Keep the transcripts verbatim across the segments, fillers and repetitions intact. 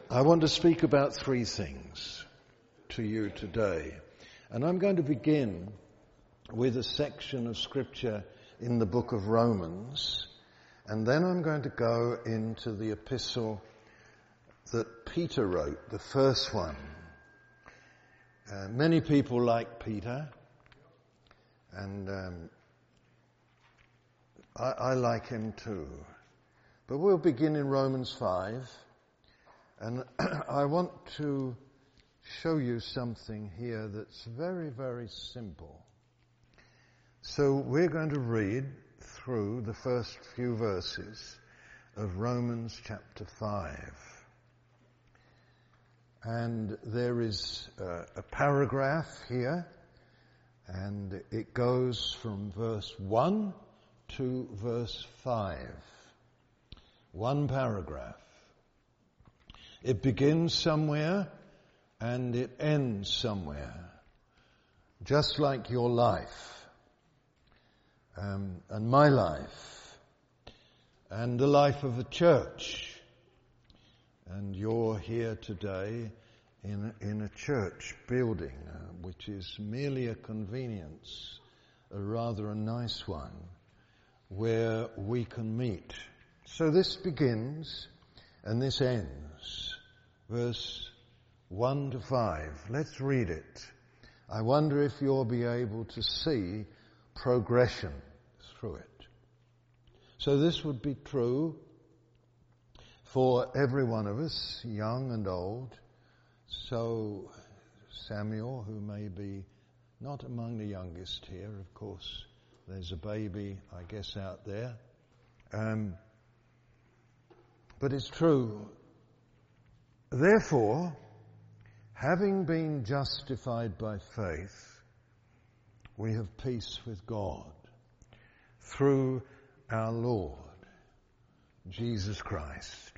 I want to speak about three things to you today. And I'm going to begin with a section of scripture in the book of Romans. And then I'm going to go into the epistle that Peter wrote, the first one. Uh, many people like Peter. And um, I, I like him too. But we'll begin in Romans five. And I want to show you something here that's very, very simple. So we're going to read through the first few verses of Romans chapter five. And there is uh, a paragraph here, and it goes from verse one to verse five. One paragraph. It begins somewhere and it ends somewhere, just like your life um, and my life and the life of a church. And you're here today in in a church building, uh, which is merely a convenience, a rather a nice one, where we can meet. So this begins and this ends. Verse one to five. Let's read it. I wonder if you'll be able to see progression through it. So this would be true for every one of us, young and old. So Samuel, who may be not among the youngest here, of course, there's a baby, I guess, out there. Um, but it's true. Therefore, having been justified by faith, we have peace with God through our Lord, Jesus Christ,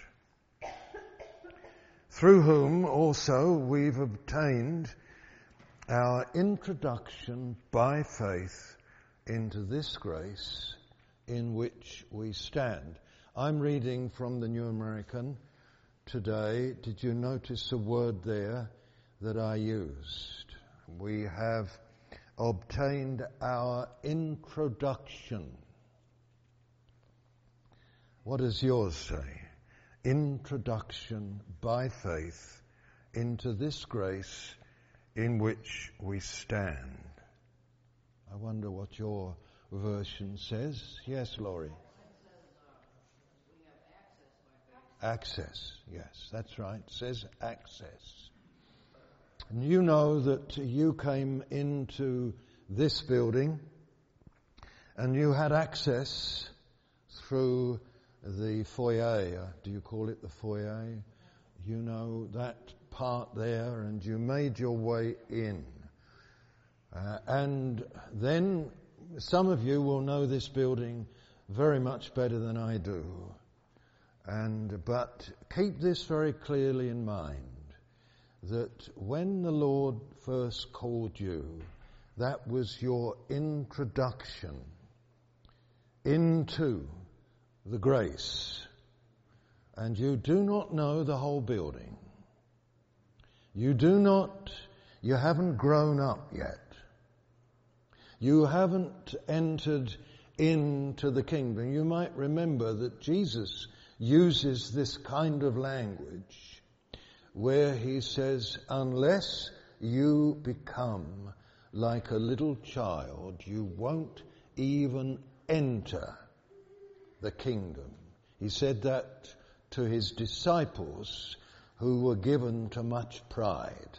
through whom also we've obtained our introduction by faith into this grace in which we stand. I'm reading from the New American today. Did you notice a word there that I used? We have obtained our introduction. What does yours say? Introduction by faith into this grace in which we stand. I wonder what your version says. Yes, Laurie. Access, yes, that's right. It says access. And you know that you came into this building and you had access through the foyer. Do you call it the foyer? You know, that part there, and you made your way in. Uh, and then some of you will know this building very much better than I do. And but keep this very clearly in mind, that when the Lord first called you, that was your introduction into the grace. And you do not know the whole building. You do not, you haven't grown up yet. You haven't entered into the kingdom. You might remember that Jesus uses this kind of language where he says, unless you become like a little child, you won't even enter the kingdom. He said that to his disciples who were given to much pride.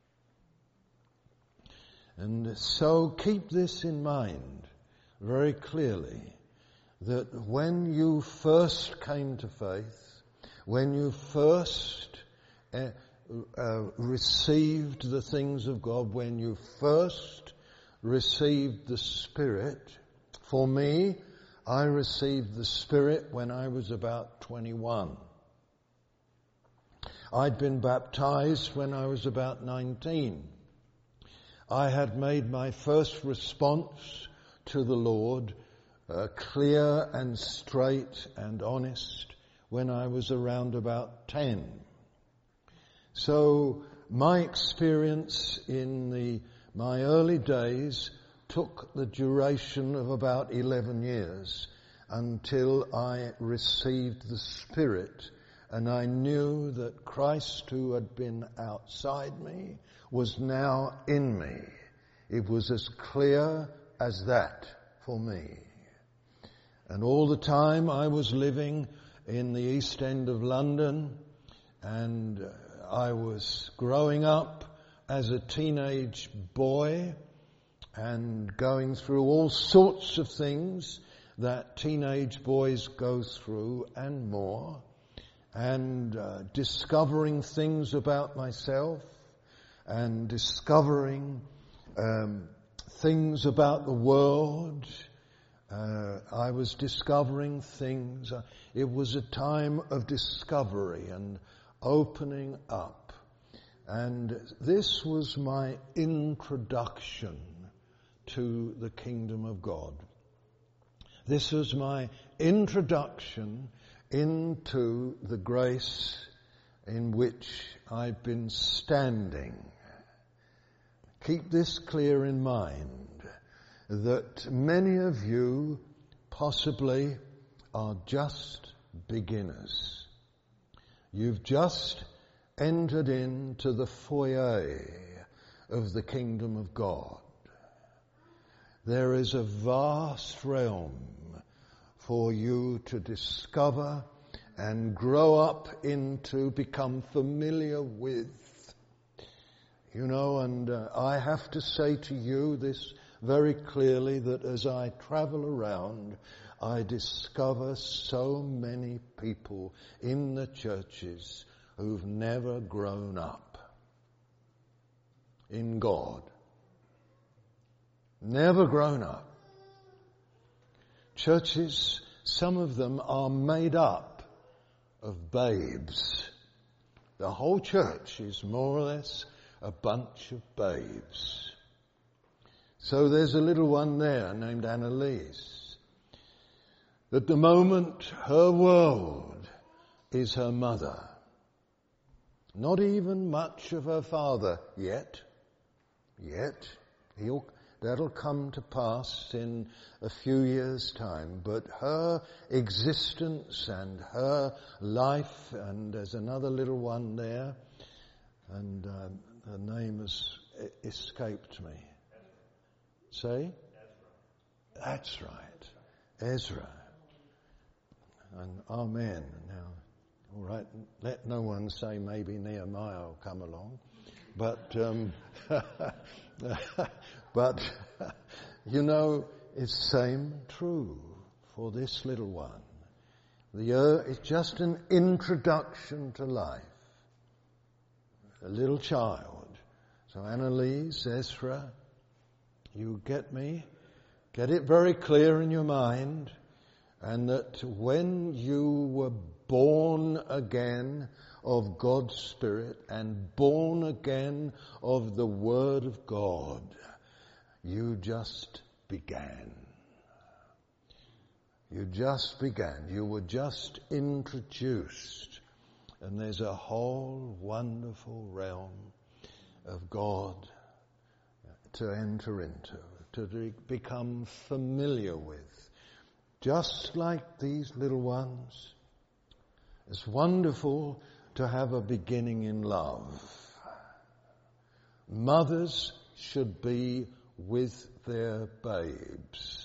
And so keep this in mind very clearly, that when you first came to faith, when you first uh, uh, received the things of God, when you first received the Spirit, for me, I received the Spirit when I was about twenty-one. I'd been baptized when I was about nineteen. I had made my first response to the Lord uh, clear and straight and honest when I was around about ten. So my experience in the my early days took the duration of about eleven years until I received the Spirit, and I knew that Christ, who had been outside me, was now in me. It was as clear as that for me. And all the time I was living in the East End of London, and I was growing up as a teenage boy and going through all sorts of things that teenage boys go through and more, and uh, discovering things about myself and discovering um, things about the world. Uh, I was discovering things. It was a time of discovery and opening up. And this was my introduction to the kingdom of God. This was my introduction into the grace in which I've been standing. Keep this clear in mind, that many of you possibly are just beginners. You've just entered into the foyer of the kingdom of God. There is a vast realm for you to discover and grow up into, become familiar with. You know, and uh, I have to say to you this very clearly, that as I travel around, I discover so many people in the churches who've never grown up in God. Never grown up. Churches, some of them are made up of babes. The whole church is more or less a bunch of babes. So there's a little one there named Annalise. At the moment, her world is her mother. Not even much of her father yet. Yet. He'll, that'll come to pass in a few years' time. But her existence and her life, and there's another little one there, and uh, her name has escaped me. Say? Ezra. That's right. Ezra. And amen. Now, all right, let no one say maybe Nehemiah will come along. But, um, but, you know, it's same true for this little one. The uh, it's just an introduction to life. A little child. So Annalise, Ezra, you get me? Get it very clear in your mind, and that when you were born again of God's Spirit and born again of the Word of God, you just began. You just began. You were just introduced. And there's a whole wonderful realm of God to enter into, to become familiar with. Just like these little ones, it's wonderful to have a beginning in love. Mothers should be with their babes,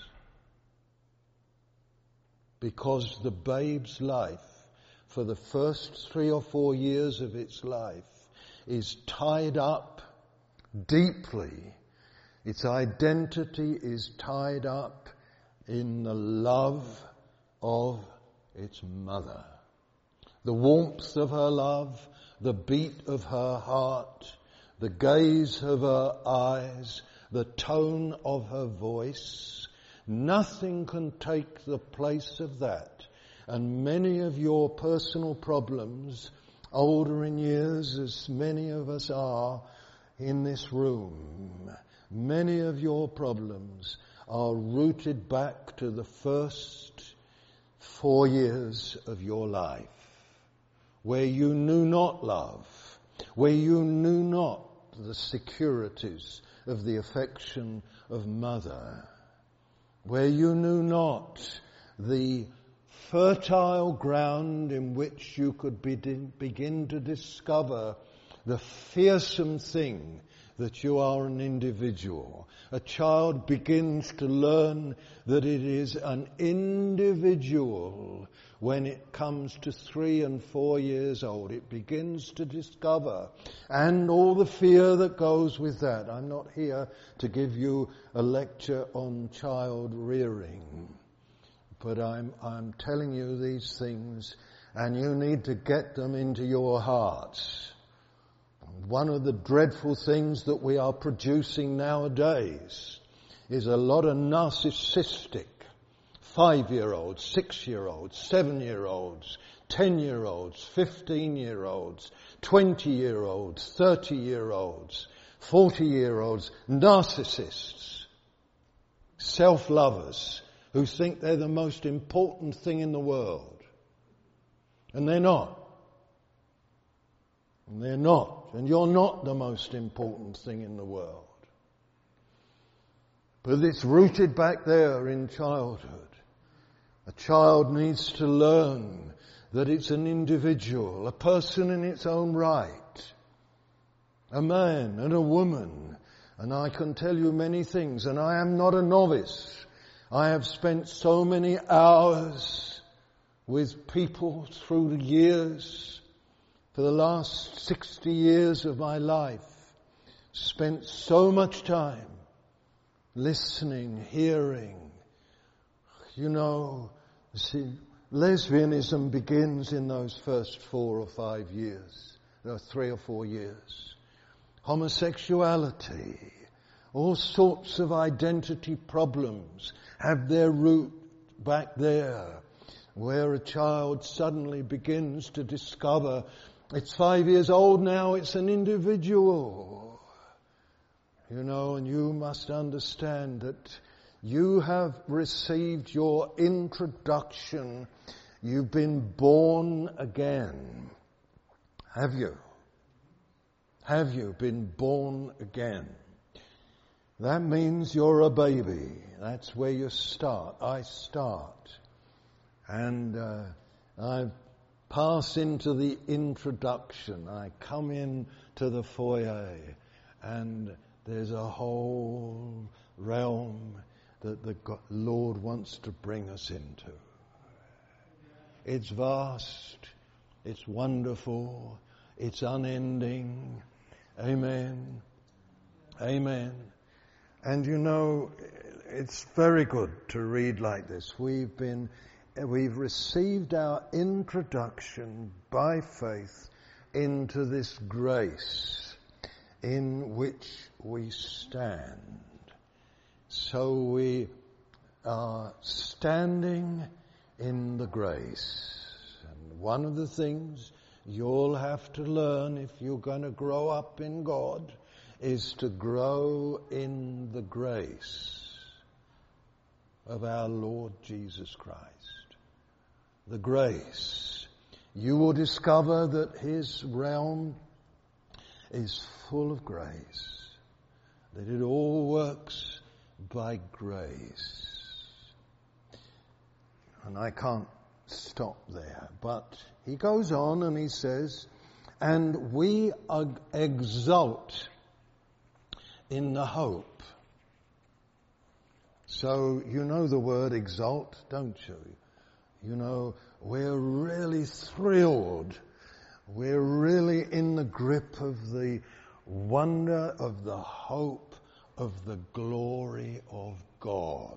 because the babe's life, for the first three or four years of its life, is tied up deeply. Its identity is tied up in the love of its mother. The warmth of her love, the beat of her heart, the gaze of her eyes, the tone of her voice. Nothing can take the place of that. And many of your personal problems, older in years as many of us are in this room, many of your problems are rooted back to the first four years of your life, where you knew not love, where you knew not the securities of the affection of mother, where you knew not the fertile ground in which you could begin to discover the fearsome thing that you are an individual. A child begins to learn that it is an individual when it comes to three and four years old. It begins to discover, and all the fear that goes with that. I'm not here to give you a lecture on child rearing, but I'm, I'm telling you these things, and you need to get them into your hearts. One of the dreadful things that we are producing nowadays is a lot of narcissistic five-year-olds, six-year-olds, seven-year-olds, ten-year-olds, fifteen-year-olds, twenty-year-olds, thirty-year-olds, forty-year-olds, narcissists, self-lovers who think they're the most important thing in the world. And they're not. And they're not. And you're not the most important thing in the world. But it's rooted back there in childhood. A child needs to learn that it's an individual, a person in its own right, a man and a woman. And I can tell you many things, and I am not a novice. I have spent so many hours with people through the years. For the last sixty years of my life, spent so much time listening, hearing. You know, see, lesbianism begins in those first four or five years, or three or four years. Homosexuality, all sorts of identity problems have their root back there, where a child suddenly begins to discover it's five years old now, it's an individual. You know, and you must understand that you have received your introduction. You've been born again. Have you? Have you been born again? That means you're a baby. That's where you start. I start. And uh, I've pass into the introduction. I come in to the foyer, and there's a whole realm that the Lord wants to bring us into. It's vast, it's wonderful, it's unending. Amen. Amen. And you know, it's very good to read like this. We've been We've received our introduction by faith into this grace in which we stand. So we are standing in the grace. And one of the things you'll have to learn if you're going to grow up in God is to grow in the grace of our Lord Jesus Christ. The grace. You will discover that his realm is full of grace, that it all works by grace. And I can't stop there, but he goes on and he says, and we exult in the hope. So you know the word exult, don't you? You know, we're really thrilled. We're really in the grip of the wonder of the hope of the glory of God.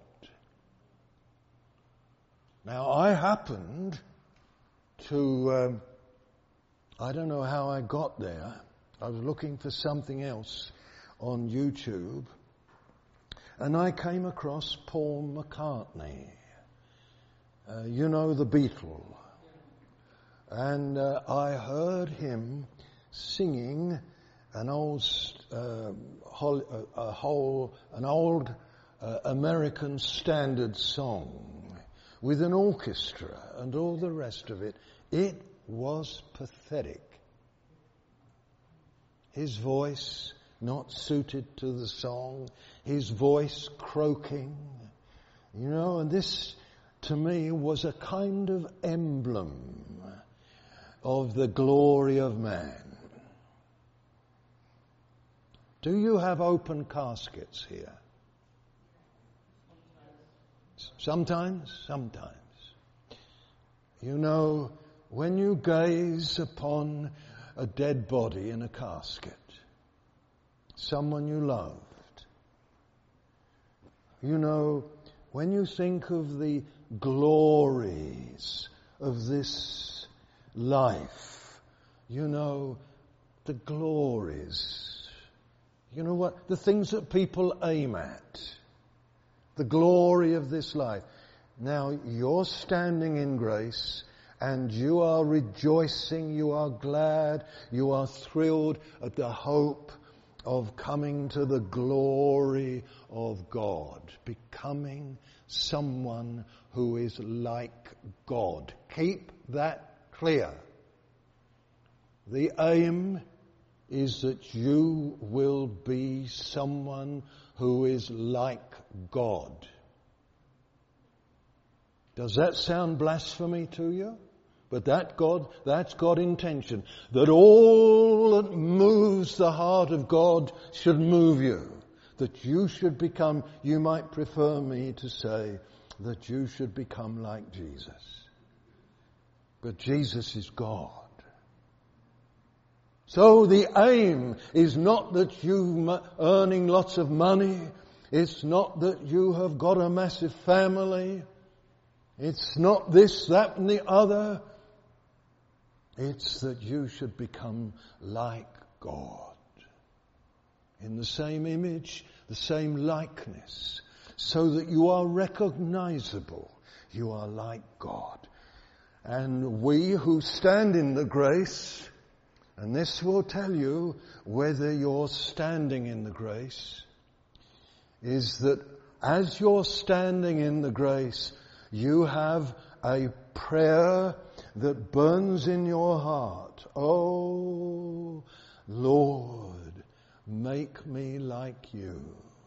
Now, I happened to, um, I don't know how I got there. I was looking for something else on YouTube, and I came across Paul McCartney. Uh, you know, the Beatle. And uh, I heard him singing an old, uh, whole, uh, a whole, an old uh, American standard song with an orchestra and all the rest of it. It was pathetic. his voice not suited to the song, his voice croaking. You know, and this to me was a kind of emblem of the glory of man. Do you have open caskets here? Sometimes, sometimes. You know, when you gaze upon a dead body in a casket, someone you loved, you know, when you think of the glories of this life, you know, the glories, you know what, the things that people aim at, the glory of this life. Now, you're standing in grace and you are rejoicing, you are glad, you are thrilled at the hope of coming to the glory of God, becoming someone who is like God. Keep that clear. The aim is that you will be someone who is like God. Does that sound blasphemy to you? But that God, that's God's intention. That all that moves the heart of God should move you. That you should become, you might prefer me to say, that you should become like Jesus. But Jesus is God. So the aim is not that you're earning lots of money. It's not that you have got a massive family. It's not this, that and the other. It's that you should become like God. In the same image, the same likeness. So that you are recognizable. You are like God. And we who stand in the grace, and this will tell you whether you're standing in the grace, is that as you're standing in the grace, you have a prayer that burns in your heart. Oh, Lord, make me like you.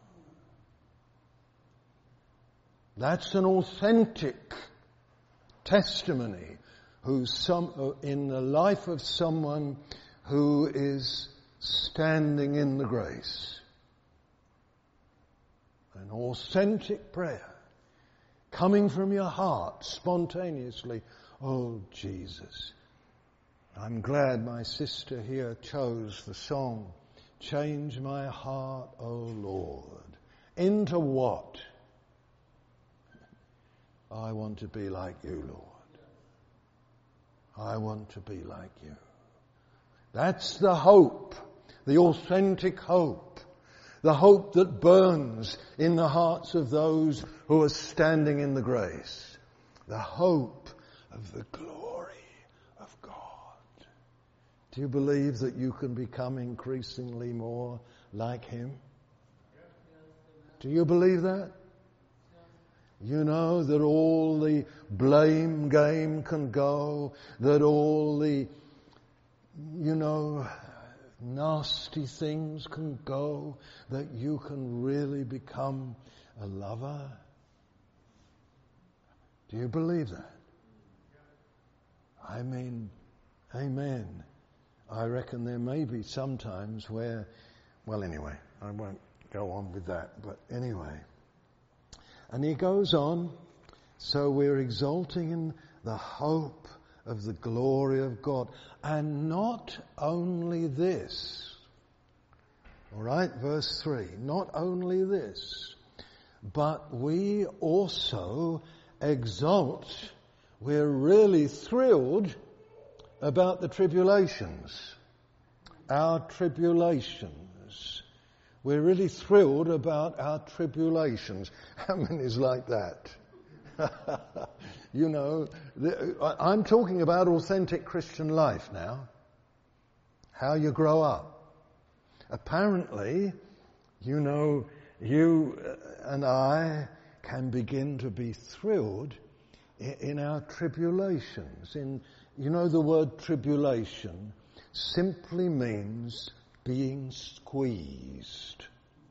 That's an authentic testimony who's some, in the life of someone who is standing in the grace. An authentic prayer coming from your heart spontaneously. Oh, Jesus. I'm glad my sister here chose the song, Change My Heart, O Lord. Into what? I want to be like you, Lord. I want to be like you. That's the hope, the authentic hope, the hope that burns in the hearts of those who are standing in the grace. The hope of the glory of God. Do you believe that you can become increasingly more like Him? Do you believe that? You know, that all the blame game can go, that all the, you know, nasty things can go, that you can really become a lover. Do you believe that? I mean, amen. I reckon there may be some times where, well anyway, I won't go on with that, but anyway. And he goes on, so we're exalting in the hope of the glory of God. And not only this, all right, verse three, not only this, but we also exult, we're really thrilled about the tribulations, our tribulations. We're really thrilled about our tribulations. How many is like that? You know, the, I'm talking about authentic Christian life now. How you grow up. Apparently, you know, you and I can begin to be thrilled in, in our tribulations. In, you know, the word tribulation simply means being squeezed.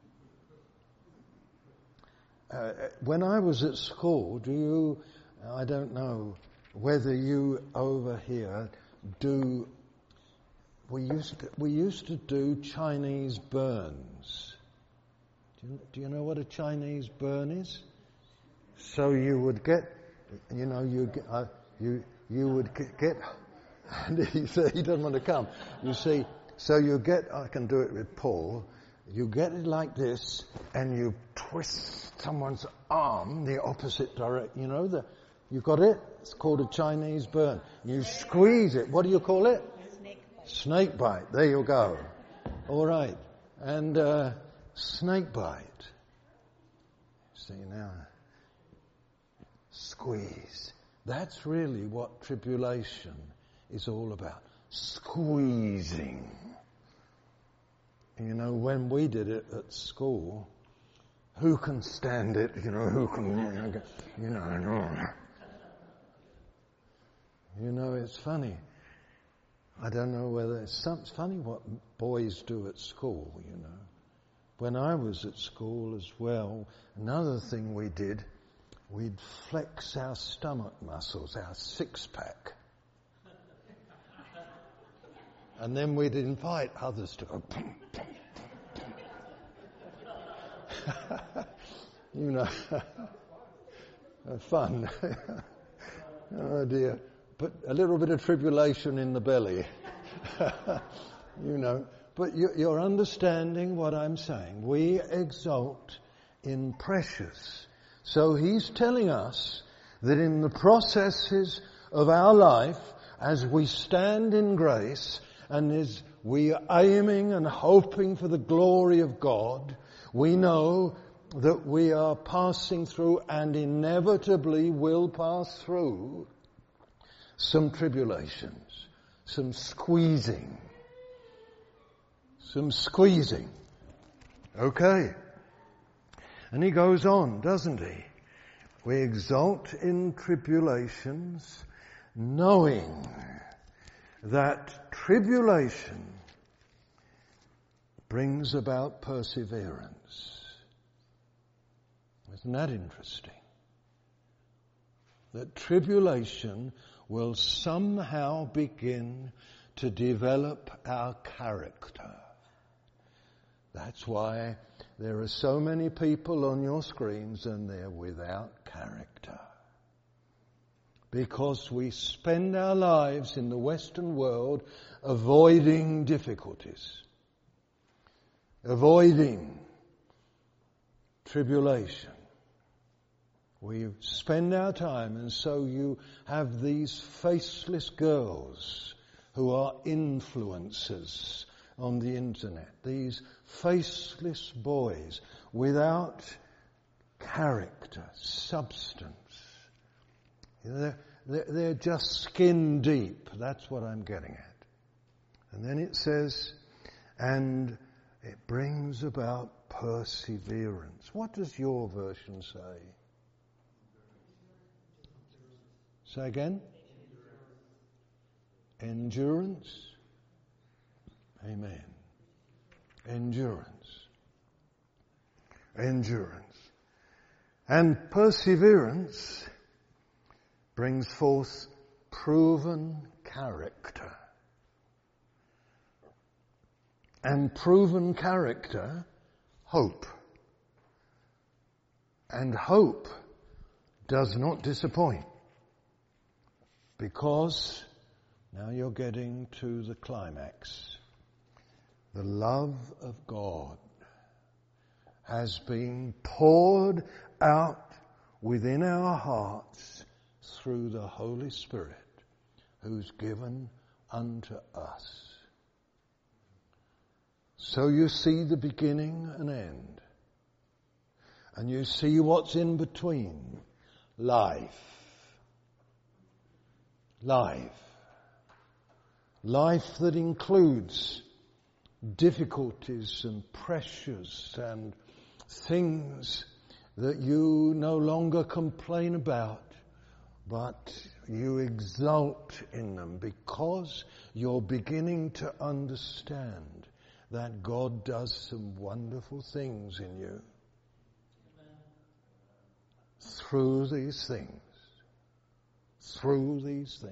Uh, when I was at school, do you, I don't know whether you over here do, we used to, we used to do Chinese burns. Do you, do you know what a Chinese burn is? So you would get, you know, you get, uh, you you would get, and he said he doesn't want to come. You see, so you get, I can do it with Paul. You get it like this, and you twist someone's arm the opposite direction. You know, the, you got it? It's called a Chinese burn. You squeeze it. What do you call it? Snake bite. Snake bite. There you go. All right. And uh, snake bite. See now. Squeeze. That's really what tribulation is all about. Squeezing. You know, when we did it at school, who can stand it? You know, who can, you know, you know, it's funny. I don't know whether it's, some, it's funny what boys do at school, you know. When I was at school as well, another thing we did, we'd flex our stomach muscles, our six-pack. And then we'd invite others to go, pum, pum, pum, pum. You know, fun. Oh dear. But a little bit of tribulation in the belly. You know. But you, you're understanding what I'm saying. We exult in precious. So he's telling us that in the processes of our life, as we stand in grace, and as we are aiming and hoping for the glory of God, we know that we are passing through and inevitably will pass through some tribulations, some squeezing, some squeezing. Okay. And he goes on, doesn't he? We exult in tribulations, knowing that tribulation brings about perseverance. Isn't that interesting? That tribulation will somehow begin to develop our character. That's why there are so many people on your screens and they're without character. Because we spend our lives in the Western world avoiding difficulties, avoiding tribulation. We spend our time, and so you have these faceless girls who are influencers on the internet, these faceless boys without character, substance. They're, they're, they're just skin deep. That's what I'm getting at. And then it says, and it brings about perseverance. What does your version say? Say again? Endurance. Amen. Endurance. Endurance. And perseverance brings forth proven character. And proven character, hope. And hope does not disappoint. Because now you're getting to the climax. The love of God has been poured out within our hearts through the Holy Spirit who's given unto us. So you see the beginning and end. And you see what's in between. Life. Life. Life that includes difficulties and pressures and things that you no longer complain about, but you exult in them because you're beginning to understand that God does some wonderful things in you. Amen. Through these things. Through these things.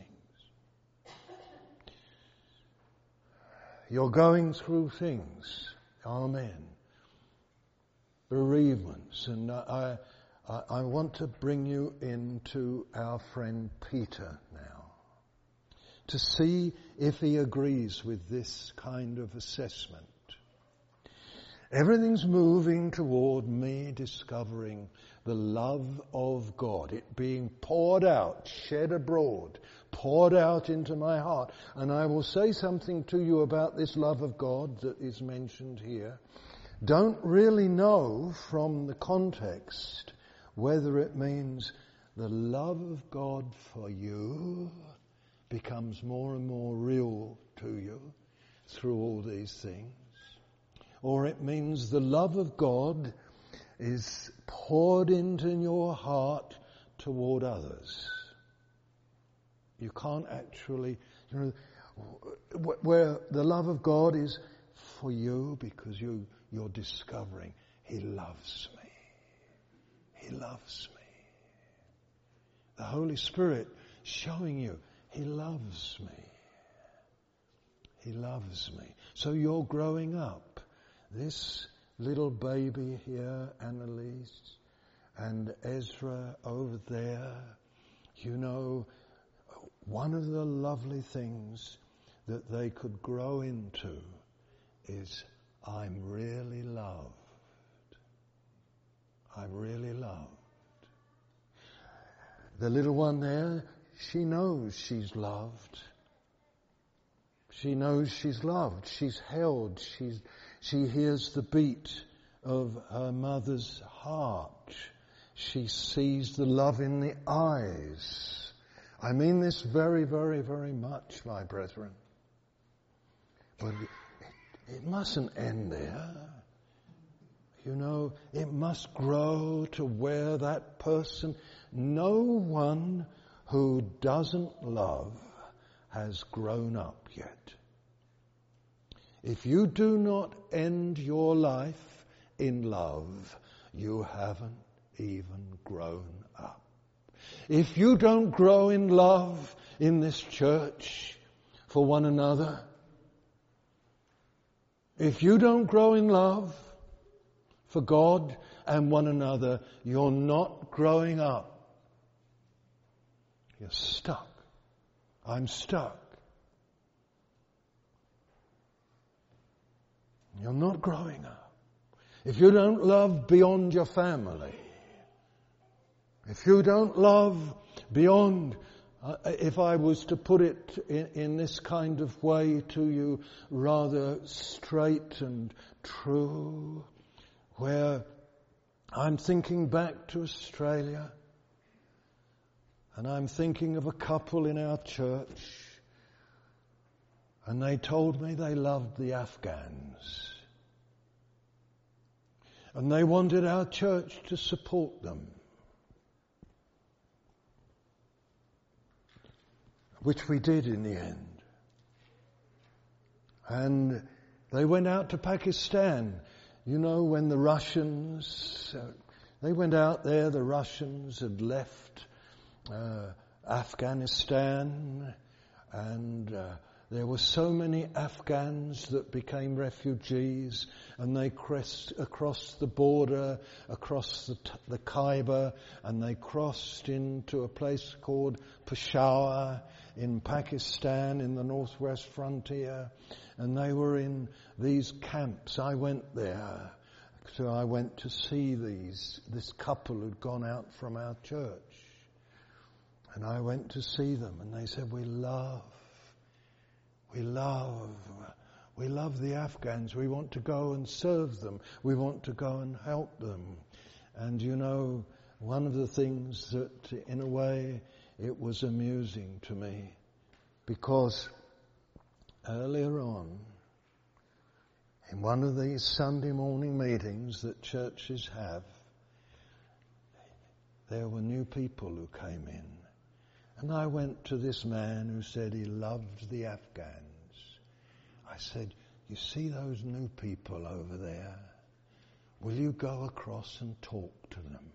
You're going through things. Amen. Bereavements. And I, I, I want to bring you into our friend Peter now, to see if he agrees with this kind of assessment. Everything's moving toward me discovering the love of God, it being poured out, shed abroad, poured out into my heart. And I will say something to you about this love of God that is mentioned here. Don't really know from the context whether it means the love of God for you becomes more and more real to you through all these things, or it means the love of God is poured into your heart toward others. You can't actually, you know, where the love of God is for you because you, you're discovering He loves me. He loves me. The Holy Spirit showing you He loves me. He loves me. So you're growing up. This little baby here, Annalise, and Ezra over there, you know, one of the lovely things that they could grow into is, I'm really loved. I'm really loved. The little one there, she knows she's loved. She knows she's loved. She's held. She's, she hears the beat of her mother's heart. She sees the love in the eyes. I mean this very, very, very much, my brethren. But it, it mustn't end there. You know, it must grow to where that person, no one who doesn't love has grown up yet. If you do not end your life in love, you haven't even grown up. If you don't grow in love in this church for one another, if you don't grow in love for God and one another, you're not growing up. You're stuck. I'm stuck. You're not growing up. If you don't love beyond your family, if you don't love beyond, uh, if I was to put it in, in this kind of way to you, rather straight and true, where I'm thinking back to Australia, and I'm thinking of a couple in our church, and they told me they loved the Afghans. And they wanted our church to support them. Which we did in the end. And they went out to Pakistan. You know, when the Russians, uh, they went out there, the Russians had left uh, Afghanistan, and uh, there were so many Afghans that became refugees, and they crossed across the border, across the, t- the Khyber, and they crossed into a place called Peshawar in Pakistan, in the northwest frontier, and they were in these camps. I went there, so I went to see these, this couple who'd gone out from our church, and I went to see them, and they said, we love We love, we love the Afghans. We want to go and serve them. We want to go and help them. And you know, one of the things that, in a way, it was amusing to me, because earlier on, in one of these Sunday morning meetings that churches have, there were new people who came in. And I went to this man who said he loved the Afghans. I said, you see those new people over there? Will you go across and talk to them?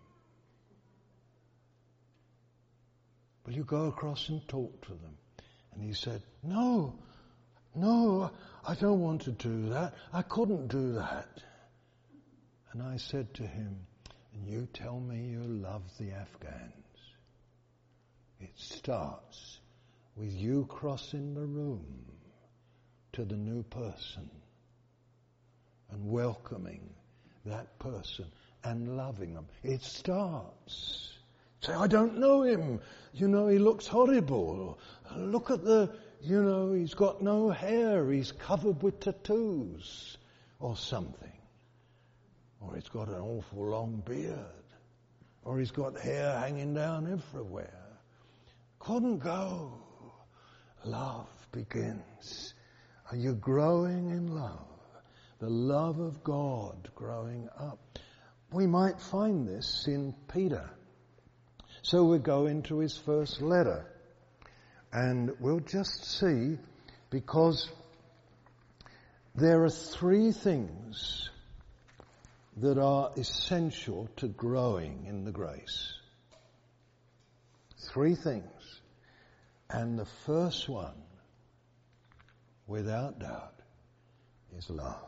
Will you go across and talk to them? And he said, no, no, I don't want to do that. I couldn't do that. And I said to him, and you tell me you love the Afghans. It starts with you crossing the room to the new person and welcoming that person and loving them. It starts. Say, I don't know him. You know, he looks horrible. Look at the, you know, he's got no hair. He's covered with tattoos or something. Or he's got an awful long beard. Or he's got hair hanging down everywhere. Couldn't go. Love begins. Are you growing in love? The love of God growing up. We might find this in Peter. So we go into his first letter. And we'll just see, because there are three things that are essential to growing in the grace. Three things. And the first one, without doubt, is love.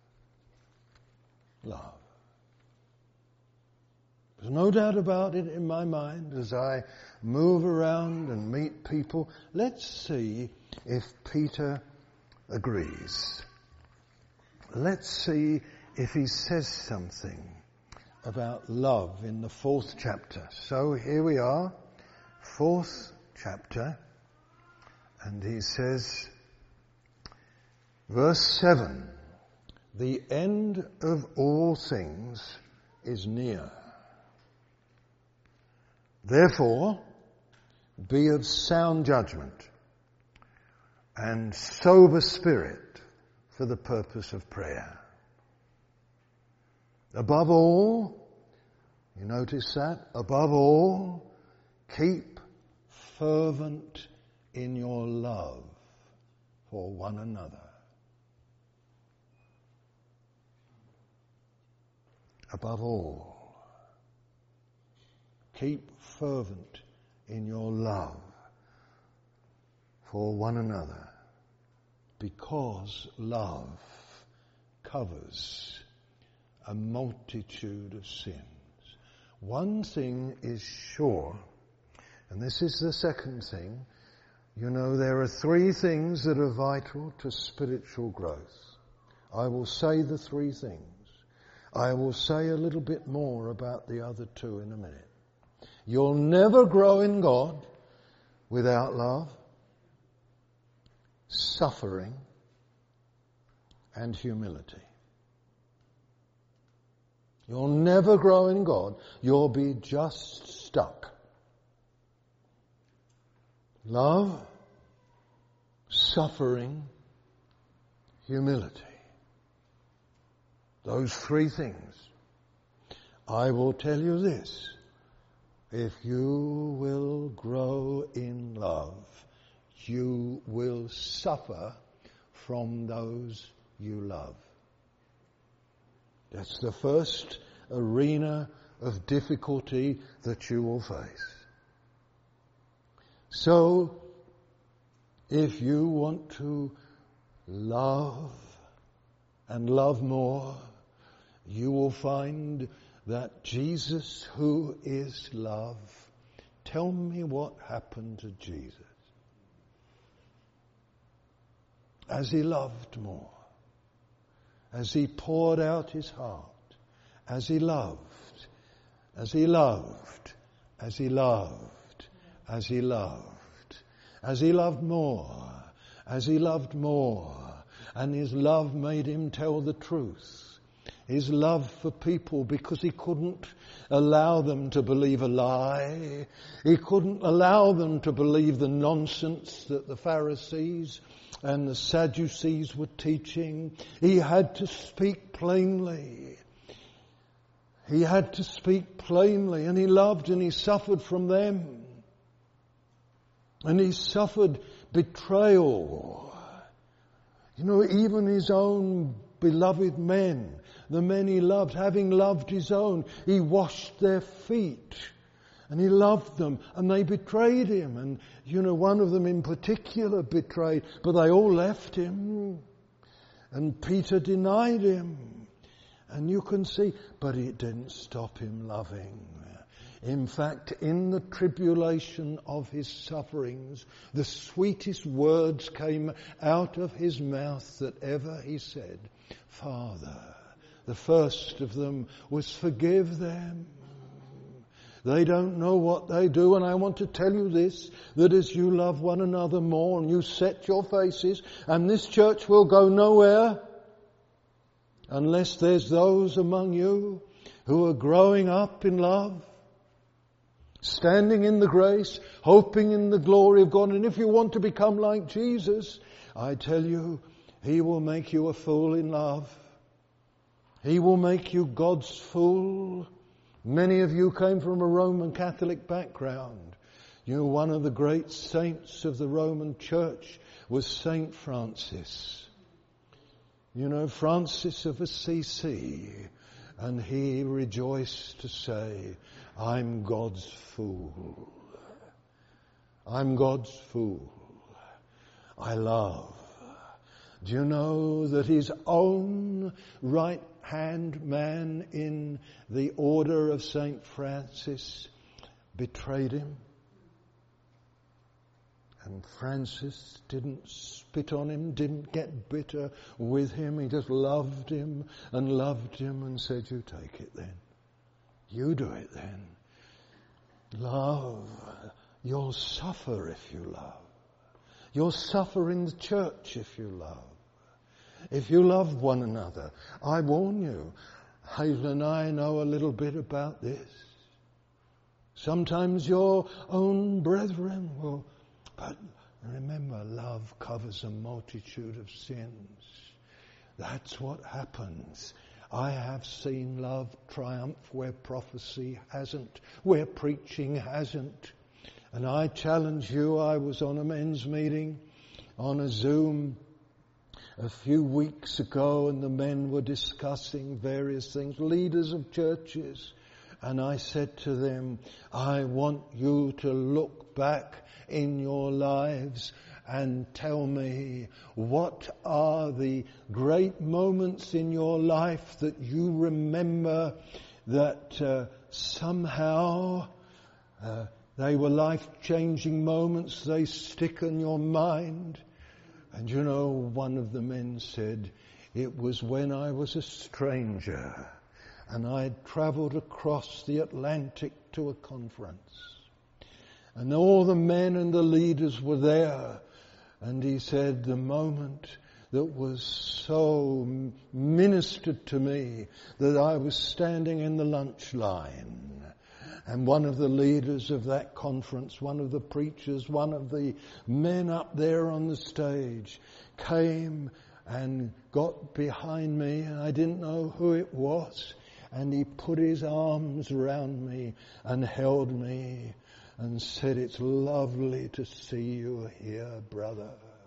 Love. There's no doubt about it in my mind as I move around and meet people. Let's see if Peter agrees. Let's see if he says something about love in the fourth chapter. So here we are, fourth chapter, and he says, verse seven, the end of all things is near. Therefore, be of sound judgment and sober spirit for the purpose of prayer. Above all, you notice that? Above all, keep fervent in your love for one another. Above all, keep fervent in your love for one another, because love covers a multitude of sins. One thing is sure, and this is the second thing. You know, there are three things that are vital to spiritual growth. I will say the three things. I will say a little bit more about the other two in a minute. You'll never grow in God without love, suffering, and humility. You'll never grow in God. You'll be just stuck. Love, suffering, humility. Those three things. I will tell you this. If you will grow in love, you will suffer from those you love. That's the first arena of difficulty that you will face. So, if you want to love and love more, you will find that Jesus, who is love, tell me what happened to Jesus. As he loved more, as he poured out his heart, as he loved, as he loved, as he loved, as he loved, as he loved more, as he loved more, and his love made him tell the truth. His love for people, because he couldn't allow them to believe a lie. He couldn't allow them to believe the nonsense that the Pharisees and the Sadducees were teaching. He had to speak plainly. He had to speak plainly, and he loved and he suffered from them. And he suffered betrayal. You know, even his own beloved men, the men he loved, having loved his own, he washed their feet. And he loved them, and they betrayed him. And, you know, one of them in particular betrayed, but they all left him. And Peter denied him. And you can see, but it didn't stop him loving. In fact, in the tribulation of his sufferings, the sweetest words came out of his mouth that ever he said. Father, the first of them was, forgive them. They don't know what they do, and I want to tell you this, that as you love one another more and you set your faces, and this church will go nowhere unless there's those among you who are growing up in love, standing in the grace, hoping in the glory of God. And if you want to become like Jesus, I tell you, he will make you a fool in love. He will make you God's fool. Many of you came from a Roman Catholic background. You know, one of the great saints of the Roman Church was Saint Francis. You know, Francis of Assisi. And he rejoiced to say, I'm God's fool. I'm God's fool. I love. Do you know that his own right-hand man in the order of Saint Francis betrayed him? And Francis didn't spit on him, didn't get bitter with him. He just loved him and loved him and said, you take it then. You do it then. Love. You'll suffer if you love. You'll suffer in the church if you love. If you love one another. I warn you, Hazel and I know a little bit about this. Sometimes your own brethren will, but remember, love covers a multitude of sins. That's what happens. I have seen love triumph where prophecy hasn't, where preaching hasn't. And I challenge you, I was on a men's meeting on a Zoom a few weeks ago, and the men were discussing various things, leaders of churches. And I said to them, I want you to look back in your lives and tell me, what are the great moments in your life that you remember that uh, somehow uh, they were life-changing moments, they stick in your mind? And you know, one of the men said, it was when I was a stranger and I had travelled across the Atlantic to a conference. And all the men and the leaders were there. And he said, the moment that was so ministered to me that I was standing in the lunch line. And one of the leaders of that conference, one of the preachers, one of the men up there on the stage came and got behind me, and I didn't know who it was. And he put his arms around me and held me and said, it's lovely to see you here, brother.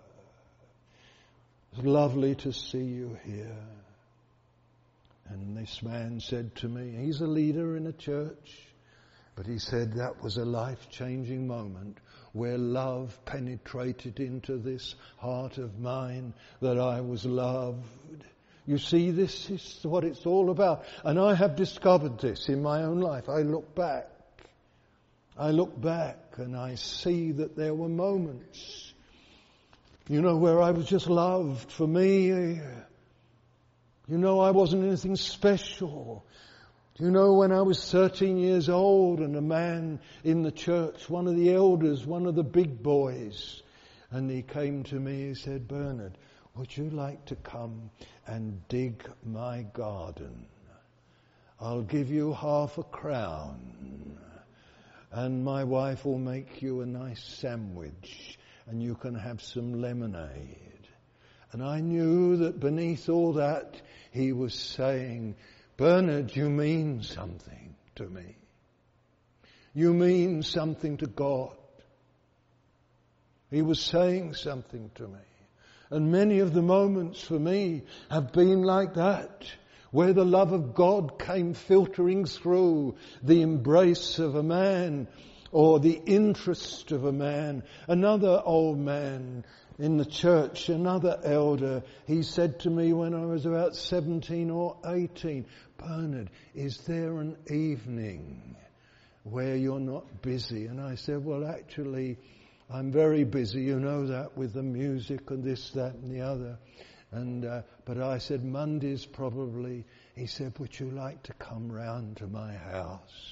It's lovely to see you here. And this man said to me, he's a leader in a church, but he said that was a life-changing moment where love penetrated into this heart of mine, that I was loved. You see, this is what it's all about. And I have discovered this in my own life. I look back. I look back and I see that there were moments, you know, where I was just loved. For me, you know, I wasn't anything special. You know, when I was thirteen years old and a man in the church, one of the elders, one of the big boys, and he came to me, he said, Bernard, would you like to come and dig my garden? I'll give you half a crown and my wife will make you a nice sandwich and you can have some lemonade. And I knew that beneath all that he was saying, Bernard, you mean something to me. You mean something to God. He was saying something to me. And many of the moments for me have been like that, where the love of God came filtering through the embrace of a man or the interest of a man. Another old man in the church, another elder, he said to me when I was about seventeen or eighteen, "Bernard, is there an evening where you're not busy?" And I said, "Well, actually, I'm very busy, you know that, with the music and this, that and the other." And uh, but I said, "Mondays probably." He said, "Would you like to come round to my house?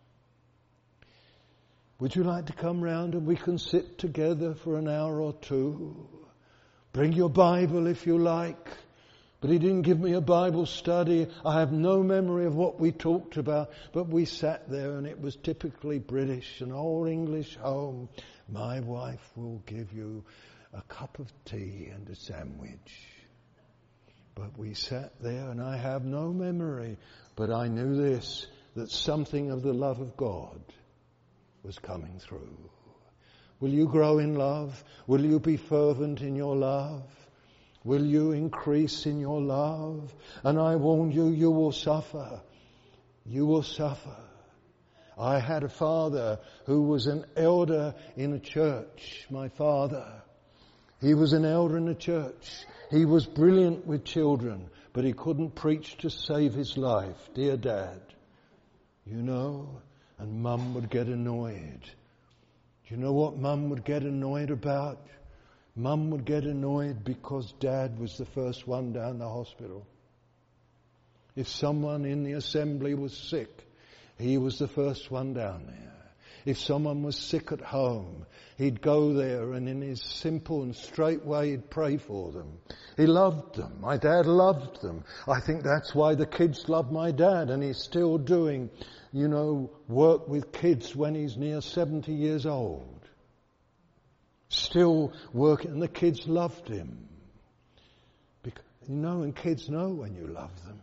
Would you like to come round and we can sit together for an hour or two? Bring your Bible if you like." But he didn't give me a Bible study. I have no memory of what we talked about, but we sat there and it was typically British, an old English home. "My wife will give you a cup of tea and a sandwich." But we sat there and I have no memory, but I knew this, that something of the love of God was coming through. Will you grow in love? Will you be fervent in your love? Will you increase in your love? And I warn you, you will suffer. You will suffer. I had a father who was an elder in a church, my father. He was an elder in a church. He was brilliant with children, but he couldn't preach to save his life. Dear Dad, you know, and Mum would get annoyed. Do you know what Mum would get annoyed about? Mum would get annoyed because Dad was the first one down the hospital. If someone in the assembly was sick, he was the first one down there. If someone was sick at home, he'd go there and in his simple and straight way he'd pray for them. He loved them. My dad loved them. I think that's why the kids love my dad, and he's still doing, you know, work with kids when he's near seventy years old. Still working, and the kids loved him. Because, you know, and kids know when you love them.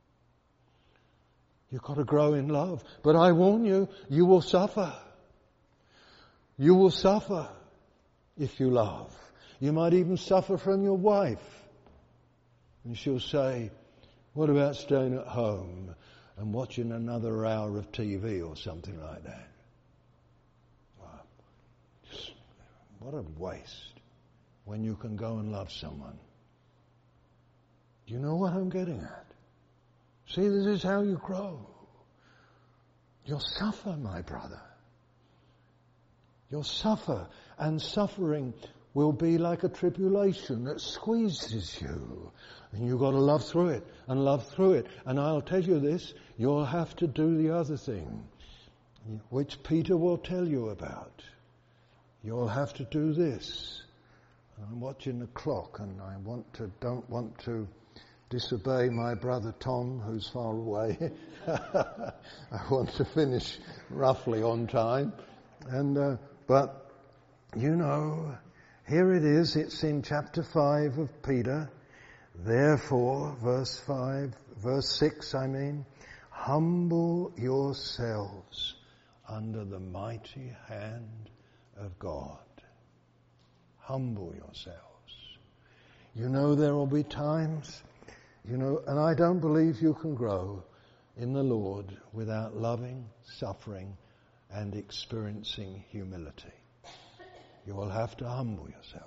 You've got to grow in love. But I warn you, you will suffer. You will suffer if you love. You might even suffer from your wife. And she'll say, "What about staying at home and watching another hour of T V or something like that?" Wow. Just, what a waste when you can go and love someone. Do you know what I'm getting at? See, this is how you grow. You'll suffer, my brother. You'll suffer, and suffering will be like a tribulation that squeezes you. And you've got to love through it, and love through it. And I'll tell you this, you'll have to do the other thing, which Peter will tell you about. You'll have to do this. I'm watching the clock, and I want to, don't want to disobey my brother Tom, who's far away. I want to finish roughly on time. And, uh, but, you know, here it is, it's in chapter five of Peter. Therefore, verse five, verse six, I mean, humble yourselves under the mighty hand of God. Humble yourselves. You know, there will be times, you know, and I don't believe you can grow in the Lord without loving, suffering, and experiencing humility. You will have to humble yourself.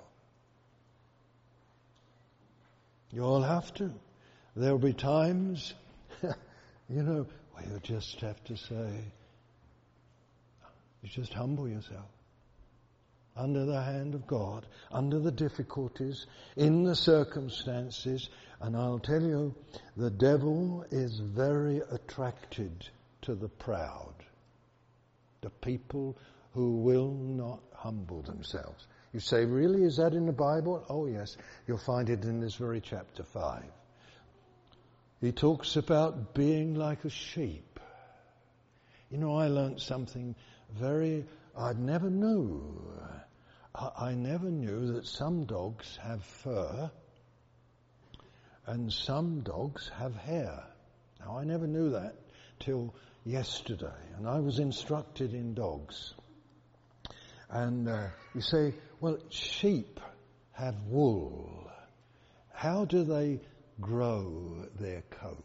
You'll have to. There'll be times, you know, where you just have to say, you just humble yourself. Under the hand of God, under the difficulties, in the circumstances. And I'll tell you, the devil is very attracted to the proud. The people who will not humble themselves. You say, really? Is that in the Bible? Oh yes, you'll find it in this very chapter five. He talks about being like a sheep. You know, I learnt something very, I never knew. I, I never knew that some dogs have fur and some dogs have hair. Now, I never knew that till yesterday, and I was instructed in dogs. And uh, you say, well, sheep have wool. how do they grow their coats?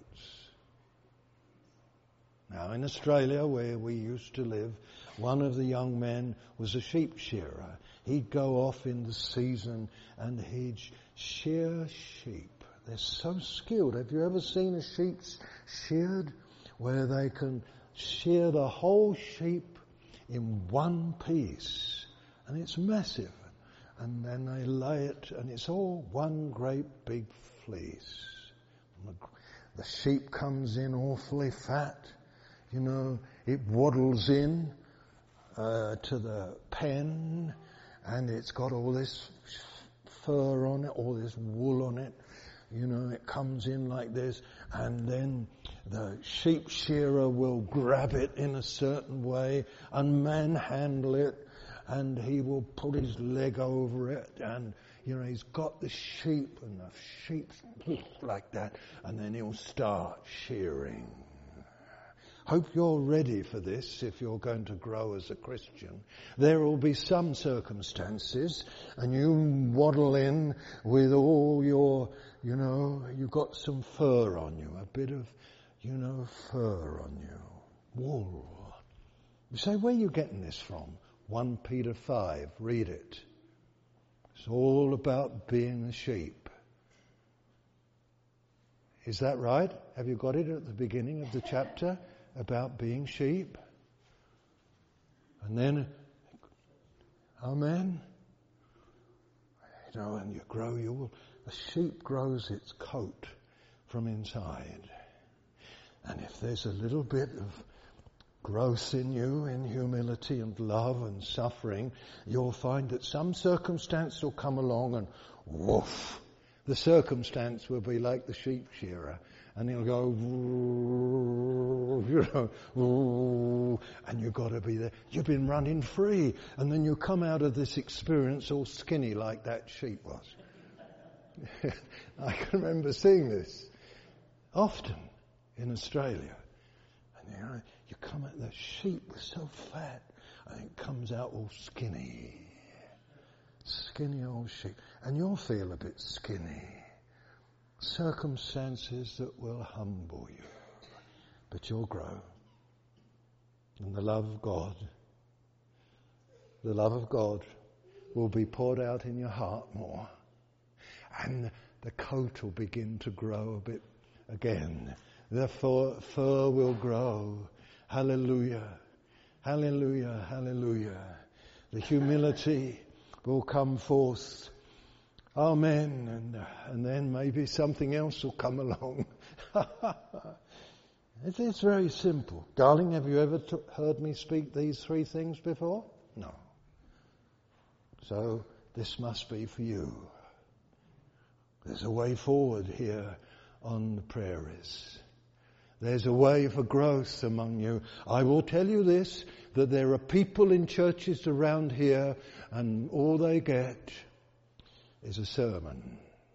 Now, in Australia, where we used to live, one of the young men was a sheep shearer. He'd go off in the season and he'd shear sheep. They're so skilled. Have you ever seen a sheep sheared where they can shear the whole sheep in one piece? And it's massive. And then they lay it, and it's all one great big fleece. And the, the sheep comes in awfully fat. You know, it waddles in uh, to the pen, and it's got all this fur on it, all this wool on it. You know, it comes in like this, and then the sheep shearer will grab it in a certain way and manhandle it, and he will put his leg over it, and, you know, he's got the sheep, and the sheep's like that, and then he'll start shearing. Hope you're ready for this if you're going to grow as a Christian. There will be some circumstances, and you waddle in with all your, you know, you've got some fur on you, a bit of, you know, fur on you, wool. You say, where are you getting this from? First Peter five, read it. It's all about being a sheep. Is that right? Have you got it at the beginning of the chapter? About being sheep. And then, amen. You know, and you grow, you will, a sheep grows its coat from inside. And if there's a little bit of growth in you, in humility and love and suffering, you'll find that some circumstance will come along and woof, the circumstance will be like the sheep shearer. And he'll go, you know, and you've got to be there. You've been running free. And then you come out of this experience all skinny like that sheep was. I can remember seeing this often in Australia. And you know, you come out, the sheep was so fat, and it comes out all skinny. Skinny old sheep. And you'll feel a bit skinny. Circumstances that will humble you, but you'll grow. And the love of God, the love of God will be poured out in your heart more. And the coat will begin to grow a bit again. The fur, fur will grow. Hallelujah. Hallelujah. Hallelujah. The humility will come forth. Amen. And, uh, and then maybe something else will come along. it's, it's very simple. Darling, have you ever t- heard me speak these three things before? No. So this must be for you. There's a way forward here on the prairies. There's a way for growth among you. I will tell you this, that there are people in churches around here, and all they get is a sermon,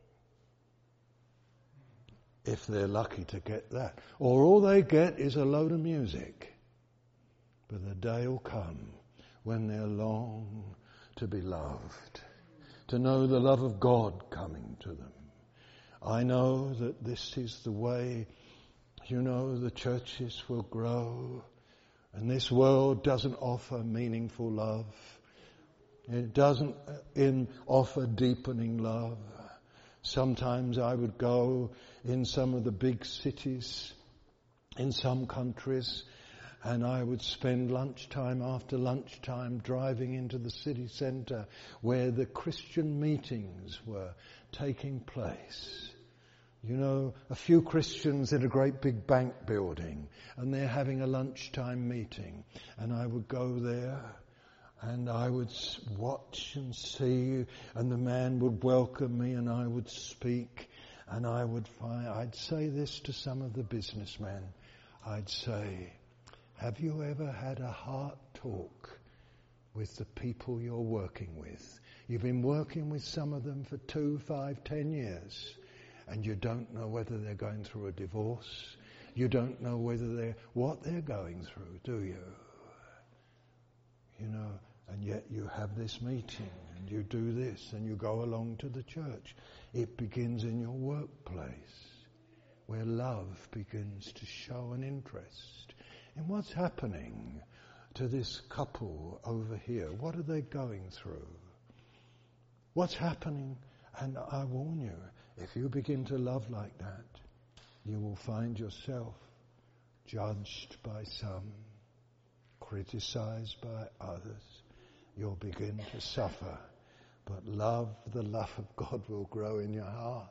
if they're lucky to get that. Or all they get is a load of music. But the day will come when they'll long to be loved, to know the love of God coming to them. I know that this is the way, you know, the churches will grow, and this world doesn't offer meaningful love. It doesn't in offer deepening love. Sometimes I would go in some of the big cities, in some countries, and I would spend lunchtime after lunchtime driving into the city centre where the Christian meetings were taking place. You know, a few Christians in a great big bank building, and they're having a lunchtime meeting, and I would go there. And I would watch and see, and the man would welcome me, and I would speak, and I would find, I'd say this to some of the businessmen. I'd say, have you ever had a heart talk with the people you're working with? You've been working with some of them for two, five, ten years, and you don't know whether they're going through a divorce. You don't know whether they're, what they're going through, do you? You know, And yet you have this meeting and you do this and you go along to the church. It begins in your workplace where love begins to show an interest in what's happening to this couple over here. What are they going through? What's happening? And I warn you, if you begin to love like that, you will find yourself judged by some, criticized by others. You'll begin to suffer. But love, the love of God will grow in your heart.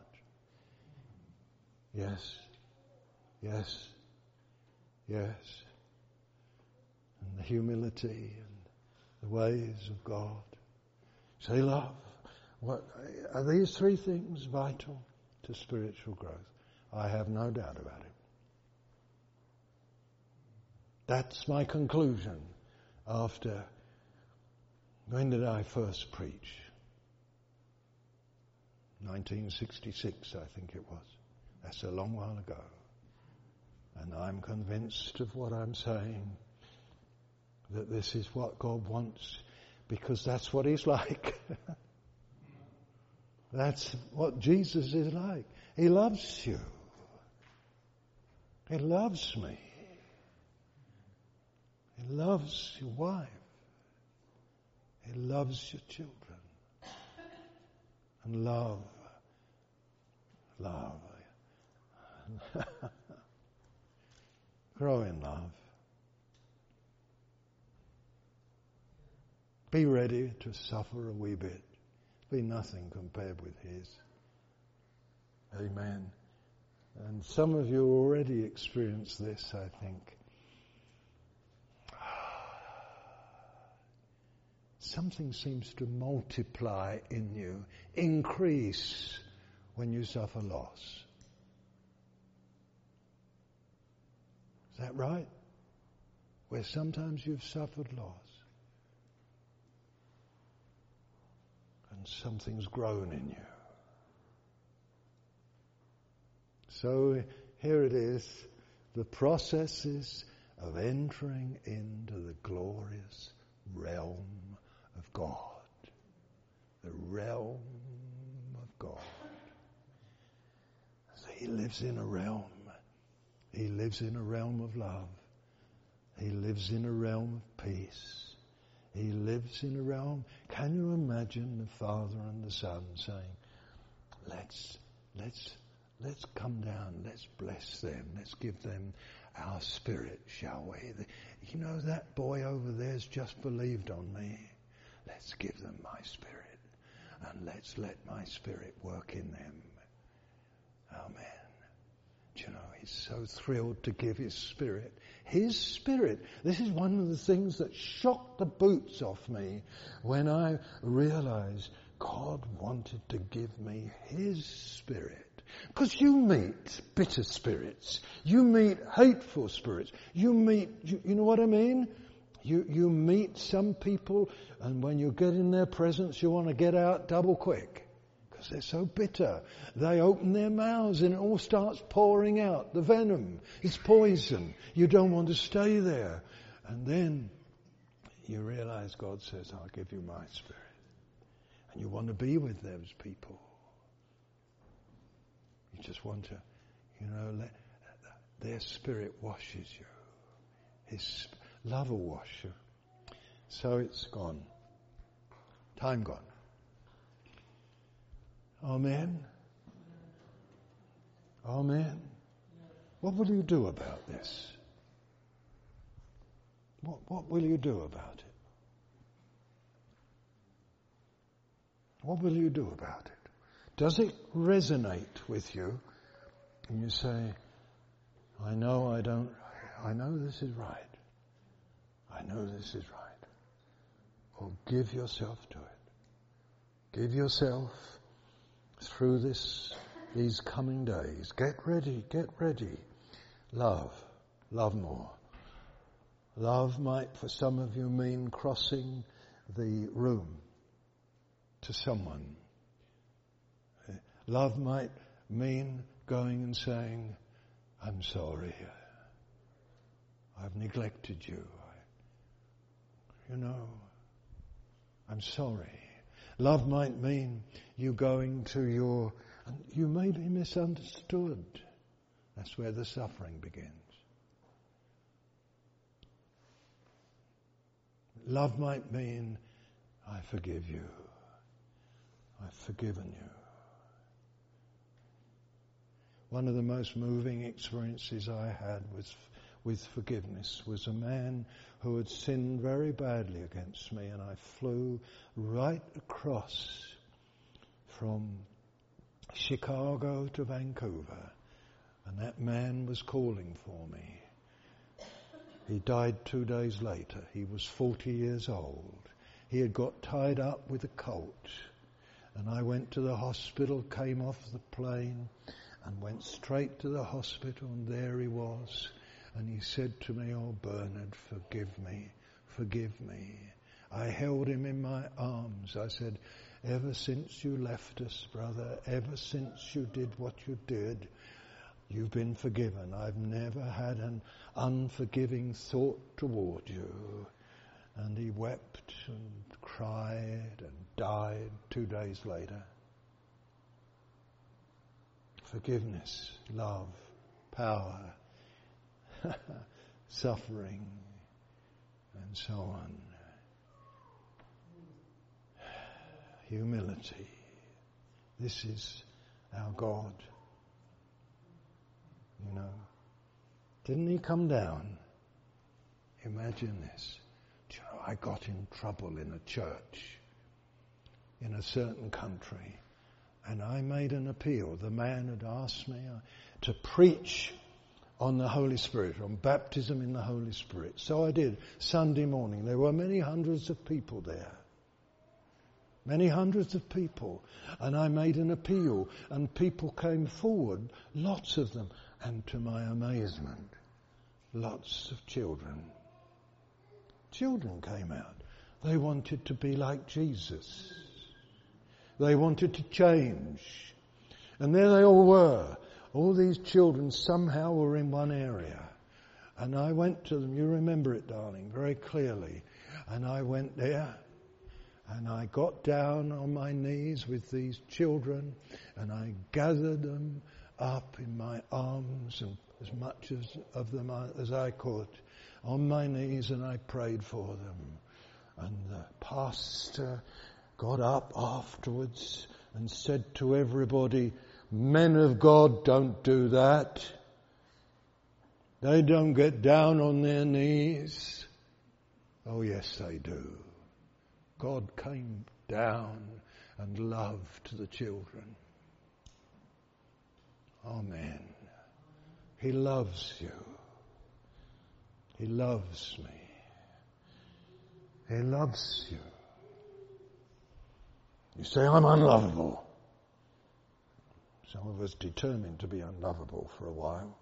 Yes, yes, yes. And the humility and the ways of God. Say love. What, are these three things vital to spiritual growth? I have no doubt about it. That's my conclusion after, when did I first preach? nineteen sixty-six, I think it was. That's a long while ago. And I'm convinced of what I'm saying, that this is what God wants, because that's what He's like. That's what Jesus is like. He loves you. He loves me. He loves your wife. He loves your children. And love, love. Grow in love. Be ready to suffer a wee bit. Be nothing compared with His. Amen. And some of you already experience this, I think. Something seems to multiply in you, increase when you suffer loss. Is that right? Where sometimes you've suffered loss and something's grown in you. So here it is, the processes of entering into the glorious realm of God. The realm of God. So He lives in a realm. He lives in a realm of love. He lives in a realm of peace. He lives in a realm. Can you imagine the Father and the Son saying, let's, let's, let's come down, let's bless them, let's give them our spirit, shall we? You know, that boy over there's just believed on me. Let's give them my spirit and let's let my spirit work in them. Amen. Do you know, He's so thrilled to give His spirit. His spirit. This is one of the things that shocked the boots off me when I realized God wanted to give me His spirit. Because you meet bitter spirits. You meet hateful spirits. You meet, you, you know what I mean? You, you meet some people, and when you get in their presence, you want to get out double quick. Because they're so bitter. They open their mouths and it all starts pouring out. The venom. It's poison. You don't want to stay there. And then you realize God says, I'll give you my spirit. And you want to be with those people. You just want to, you know, let their spirit washes you. His love will wash you. So it's gone. Time gone. Amen. Amen. What will you do about this? What, what will you do about it? What will you do about it? Does it resonate with you? And you say, I know I don't, I know this is right. I know this is right. Well, give yourself to it. Give yourself through this, these coming days. Get ready, get ready. Love, love more. Love might, for some of you, mean crossing the room to someone. Love might mean going and saying, I'm sorry. I've neglected you. I, you know, I'm sorry. Love might mean you going to your, and you may be misunderstood. That's where the suffering begins. Love might mean, I forgive you. I've forgiven you. One of the most moving experiences I had was with forgiveness was a man who had sinned very badly against me, and I flew right across from Chicago to Vancouver, and that man was calling for me. He died two days later. He was forty years old. He had got tied up with a colt, and I went to the hospital, came off the plane, and went straight to the hospital, and there he was. And he said to me, "Oh, Bernard, forgive me, forgive me." I held him in my arms. I said, "Ever since you left us, brother, ever since you did what you did, you've been forgiven. I've never had an unforgiving thought toward you." And he wept and cried and died two days later. Forgiveness, love, power, suffering, and so on. Humility. This is our God. You know, didn't he come down? Imagine this. Do you know, I got in trouble in a church in a certain country, and I made an appeal. The man had asked me to preach on the Holy Spirit, on baptism in the Holy Spirit. So I did. Sunday morning. There were many hundreds of people there. Many hundreds of people. And I made an appeal, and people came forward, lots of them. And to my amazement, lots of children. Children came out. They wanted to be like Jesus. They wanted to change. And there they all were. All these children somehow were in one area. And I went to them, you remember it, darling, very clearly. And I went there, and I got down on my knees with these children, and I gathered them up in my arms, and as much as of them as I could, on my knees, and I prayed for them. And the pastor got up afterwards and said to everybody, "Men of God don't do that. They don't get down on their knees." Oh yes, they do. God came down and loved the children. Amen. He loves you. He loves me. He loves you. You say, "I'm unlovable." Some of us determined to be unlovable for a while.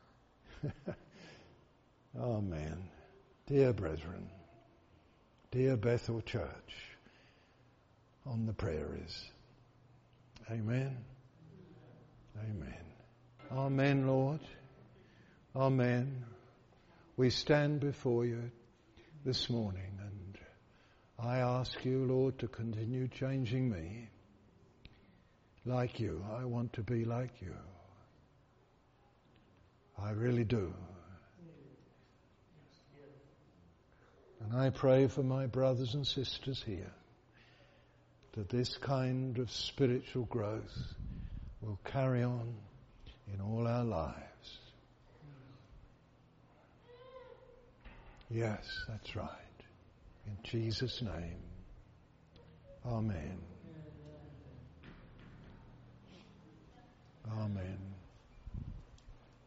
Amen. Dear brethren, dear Bethel Church on the prairies. Amen. Amen. Amen, Lord. Amen. We stand before you this morning, and I ask you, Lord, to continue changing me. Like you. I want to be like you. I really do. And I pray for my brothers and sisters here that this kind of spiritual growth will carry on in all our lives. Yes, that's right. In Jesus' name. Amen. Amen.